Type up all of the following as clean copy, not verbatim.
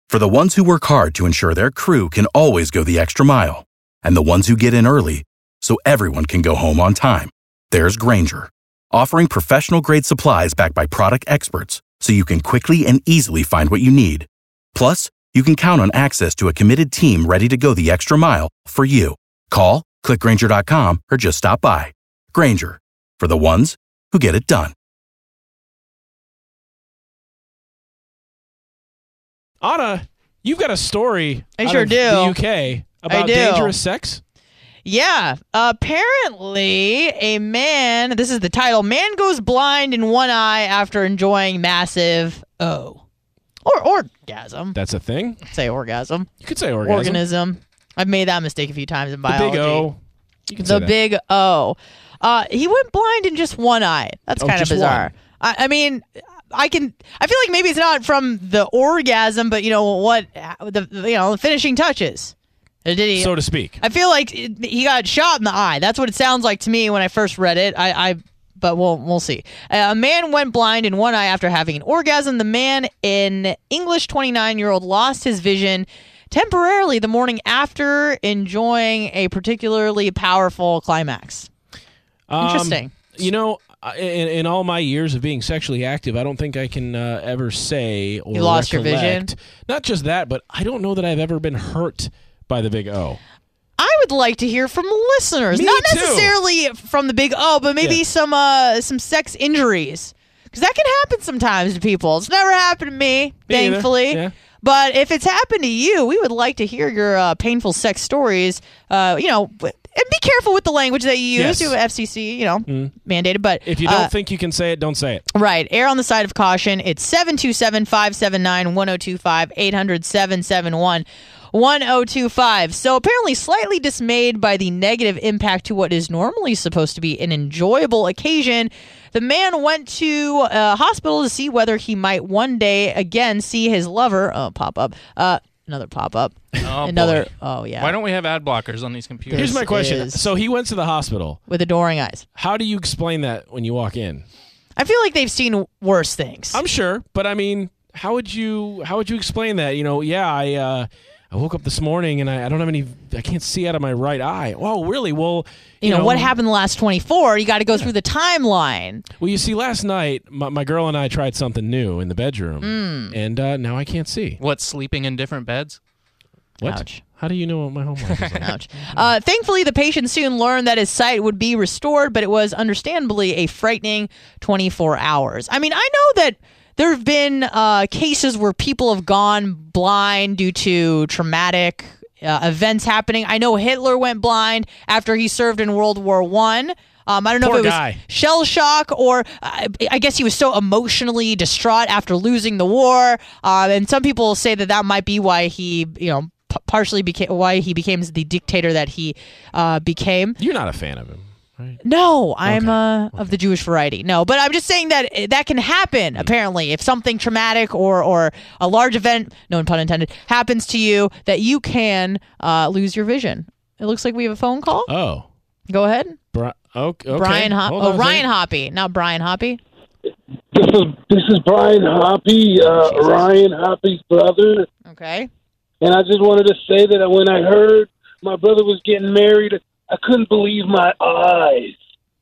For the ones who work hard to ensure their crew can always go the extra mile, and the ones who get in early so everyone can go home on time, there's Grainger, offering professional-grade supplies backed by product experts so you can quickly and easily find what you need. Plus, you can count on access to a committed team ready to go the extra mile for you. Call, click Grainger.com, or just stop by. Grainger, for the ones who get it done. Anna, you've got a story I out sure of do. the UK about dangerous sex? Yeah. Apparently, a man, this is the title, man goes blind in one eye after enjoying massive O. Or orgasm. That's a thing? Say orgasm. You could say orgasm. Organism. I've made that mistake a few times in The biology. big O. You can say The that. big O. He went blind in just one eye. That's kind of just bizarre. I mean, I feel like maybe it's not from the orgasm, but the finishing touches. Did he? So to speak. I feel like he got shot in the eye. That's what it sounds like to me when I first read it. But we'll see. A man went blind in one eye after having an orgasm. The man, an English 29-year-old, lost his vision temporarily the morning after enjoying a particularly powerful climax. Interesting. In all my years of being sexually active, I don't think I can ever say or You lost your vision? recollect. Not just that, but I don't know that I've ever been hurt by the big O. I would like to hear from listeners, Me not too. necessarily from the big O, but maybe some sex injuries, because that can happen sometimes to people. It's never happened to me, thankfully. Yeah. But if it's happened to you, we would like to hear your painful sex stories. And be careful with the language that you use. Yes. You have FCC, mandated. But If you don't think you can say it, don't say it. right, err on the side of caution. It's 727-579-1025, 800-771-1025. So apparently slightly dismayed by the negative impact to what is normally supposed to be an enjoyable occasion, the man went to a hospital to see whether he might one day again see his lover pop up. Another pop-up. Oh, Another. boy. Oh, yeah. Why don't we have ad blockers on these computers? Here's my question. is- So he went to the hospital. With adoring eyes. How do you explain that when you walk in? I feel like they've seen worse things. I'm sure, but I mean, how would you explain that? I woke up this morning and I don't have I can't see out of my right eye. Oh, really? Well, you know, what happened the last 24? You got to go through the timeline. Well, you see, last night, my girl and I tried something new in the bedroom, and now I can't see. What, sleeping in different beds? What? Ouch. How do you know what my homework is? Ouch. Thankfully, the patient soon learned that his sight would be restored, but it was understandably a frightening 24 hours. I mean, I know that there have been cases where people have gone blind due to traumatic events happening. I know Hitler went blind after he served in World War I. I don't know Poor if it guy. was shell shock or I guess he was so emotionally distraught after losing the war. And some people say that might be why he, partially why he became the dictator that he became. You're not a fan of him, right? No, I'm of the Jewish variety. No, but I'm just saying that can happen, apparently. If something traumatic or a large event, no pun intended, happens to you, that you can lose your vision. It looks like we have a phone call. Oh. Go ahead. Okay. Brian Hold on a Ryan second. Hoppy, not Brian Hoppy. This is Brian Hoppy, Ryan Hoppy's brother. Okay. And I just wanted to say that when I heard my brother was getting married, I couldn't believe my eyes.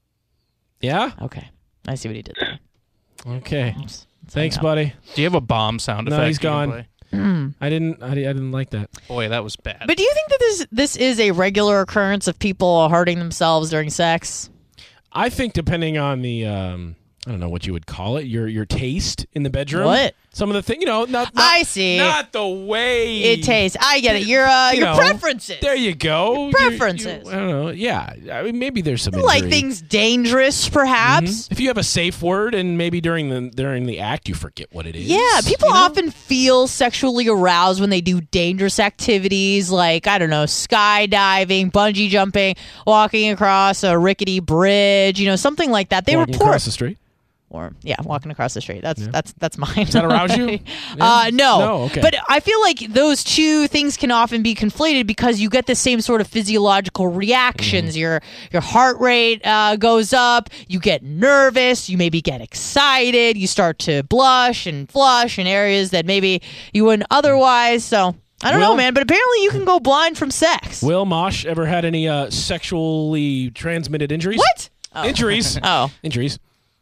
Yeah? Okay. I see what he did there. Okay. Let's Thanks, hang up. buddy. Do you have a bomb sound effect? No, he's you can gone. play? I didn't like that. Boy, that was bad. But do you think that this is a regular occurrence of people hurting themselves during sex? I think depending on the I don't know what you would call it, your taste in the bedroom. What? Some of the thing, not I see. Not the way It tastes. I get it. Your preferences. There you go. Preferences. I don't know. Yeah. I mean, maybe there's some like injury. things dangerous, perhaps. If you have a safe word and maybe during the act you forget what it is. Yeah, people often feel sexually aroused when they do dangerous activities like, I don't know, skydiving, bungee jumping, walking across a rickety bridge, something like that. They Walking report across the street. Or walking across the street. That's mine. Does that arouse you? No. No, okay. But I feel like those two things can often be conflated because you get the same sort of physiological reactions. Mm-hmm. Your heart rate goes up. You get nervous. You maybe get excited. You start to blush and flush in areas that maybe you wouldn't otherwise. So I don't know, man. But apparently you can go blind from sex. Will Mosh ever had any sexually transmitted injuries? What? Oh. Injuries. Oh. Injuries.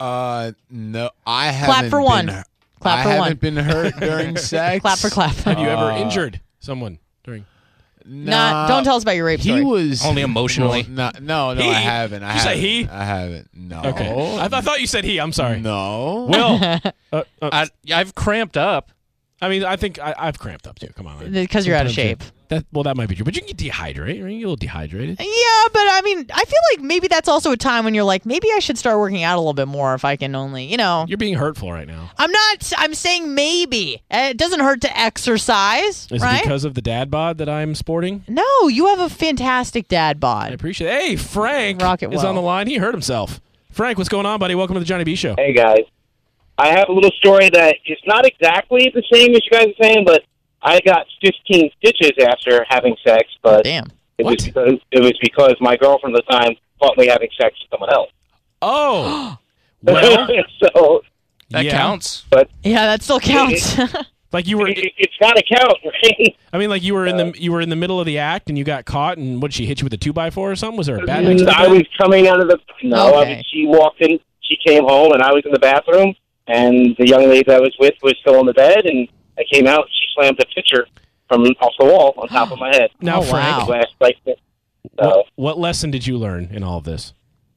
No, I haven't. Clap for one. Clap for I one. haven't been hurt during sex. Clap for clap. Have you ever injured someone during? Don't tell us about your rape story. He was Only emotionally. Well, no, He? I haven't. Did you say he? I haven't. No. Okay. I thought you said he. I'm sorry. No. Will. I've cramped up. I mean, I think I've cramped up too. Come on. Because you're out of shape. That might be true. But you can get dehydrated. Right? You get a little dehydrated. Yeah, but I mean, I feel like maybe that's also a time when you're like, maybe I should start working out a little bit more if I can only, You're being hurtful right now. I'm not. I'm saying maybe. It doesn't hurt to exercise, Is right? it because of the dad bod that I'm sporting? No, you have a fantastic dad I bod. appreciate it. Hey, Frank Rocket is well. on the line. He hurt himself. Frank, what's going on, buddy? Welcome to the Johnny B Show. Hey, guys. I have a little story that is not exactly the same as you guys are saying, but I got 15 stitches after having sex, but Damn. it What? was because my girlfriend at the time caught me having sex with someone else. Oh. Well, So, That yeah. counts. Yeah, that still counts. Like you were. it's got to count, right? I mean, like you were in the middle of the act and you got caught, and what, she hit you with a 2x4 or something? Was there a bat next to the I bed? was coming out of the... No, Okay. I mean, she walked in, she came home, and I was in the bathroom, and the young lady that I was with was still in the bed, and I came out, she slammed a picture from off the wall on top of my head. Now, Oh, Frank, wow. Glass like this. So, what lesson did you learn in all of this?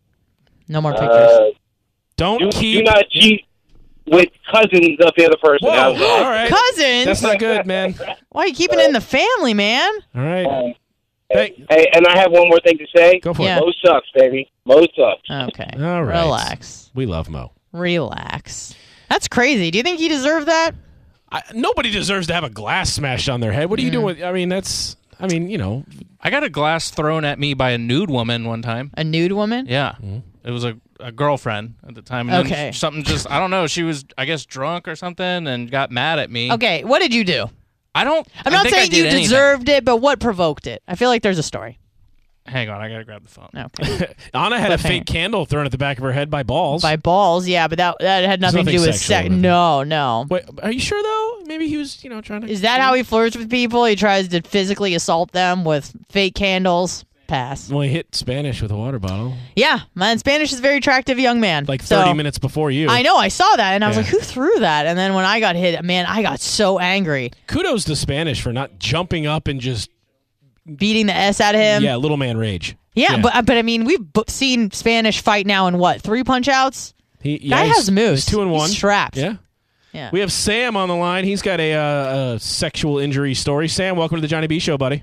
No more pictures. Don't do keep. not cheat with cousins of the other person. Whoa! That was all. All right. Cousins? That's not good, man. Why are you keeping it in the family, man? All right. Hey, and I have one more thing to say. Go for Yeah. it. Mo sucks, baby. Mo sucks. Okay. All right. Relax. We love Mo. Relax. That's crazy. Do you think he deserved that? Nobody deserves to have a glass smashed on their head. What are you doing with? I mean, I got a glass thrown at me by a nude woman one time. A nude woman? Yeah. It was a girlfriend at the time. And then Okay. something just, I don't know, she was, I guess, drunk or something and got mad at me. Okay, what did you do? I'm I'm not saying you deserved it, but what provoked it? I feel like there's a story. Hang on, I got to grab the phone. Okay. Anna had a Cliffhanger. fake candle thrown at the back of her head by balls. By balls, yeah, but that had nothing to do with sexual sex. with it. No. Wait, are you sure though? Maybe he was, trying to. Is that how he flirts with people? He tries to physically assault them with fake candles? Pass. Well, he hit Spanish with a water bottle, Yeah, man, Spanish is a very attractive young man. like 30 So, minutes before you. I know, I saw that, and I was Yeah. like, who threw that? And then when I got hit, man, I got so angry. Kudos to Spanish for not jumping up and just Beating the S out of him. little man rage. Yeah, but I mean, we've seen Spanish fight now in what, 3 punch-outs? Guy he's- has moves. He's 2-1. He's strapped. Yeah. Yeah. We have Sam on the line. He's got a sexual injury story. Sam, welcome to the Johnny B Show, buddy.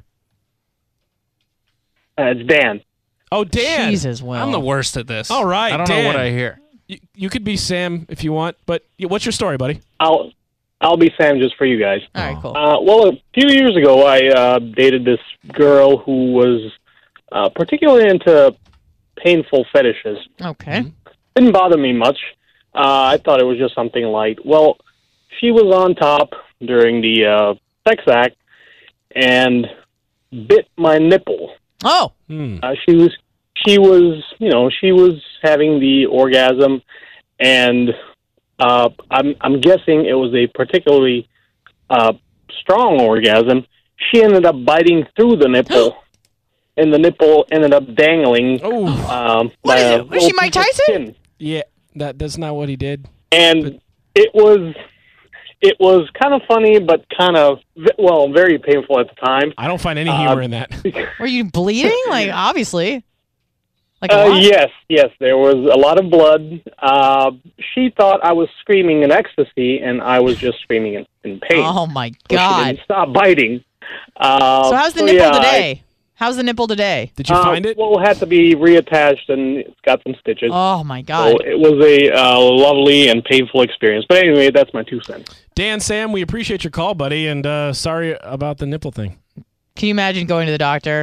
It's Dan. Oh, Dan. Jesus, Will. I'm the worst at this. All right, I don't Dan. know what I hear. You could be Sam if you want, but what's your story, buddy? I'll be Sam just for you guys. All right, cool. Well, a few years ago, I dated this girl who was particularly into painful fetishes. Okay. Didn't bother me much. I thought it was just something light. Well, she was on top during the sex act and bit my nipple. Oh. She was having the orgasm, and I'm guessing it was a particularly strong orgasm. She ended up biting through the nipple, and the nipple ended up dangling. Oh, What is it? Was she Mike Tyson? yeah, that's not what he did. And it was kind of funny, but kind of very painful at the time. I don't find any humor in that. Were you bleeding? Like, obviously. Like, what? Yes, there was a lot of blood. She thought I was screaming in ecstasy, and I was just screaming in pain. Oh, my So she God. didn't stop biting. So how's the nipple yeah, today? How's the nipple today? Did you find it? Well, it had to be reattached, and it's got some stitches. Oh, my So God. it was a lovely and painful experience. But anyway, that's my 2 cents. Dan, Sam, we appreciate your call, buddy, and sorry about the nipple thing. Can you imagine going to the doctor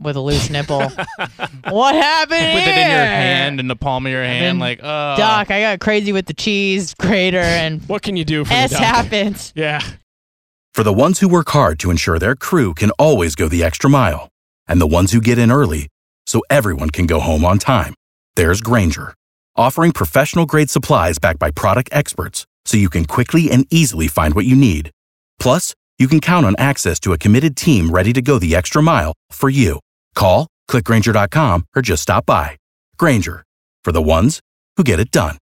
with a loose nipple. What happened With it in your here? hand, in the palm of your hand, like, Doc, I got crazy with the cheese grater, and What can you do for S the doc? happens. Yeah. For the ones who work hard to ensure their crew can always go the extra mile, and the ones who get in early so everyone can go home on time, there's Grainger, offering professional-grade supplies backed by product experts so you can quickly and easily find what you need. Plus, you can count on access to a committed team ready to go the extra mile for you. Call, click Grainger.com, or just stop by. Grainger, for the ones who get it done.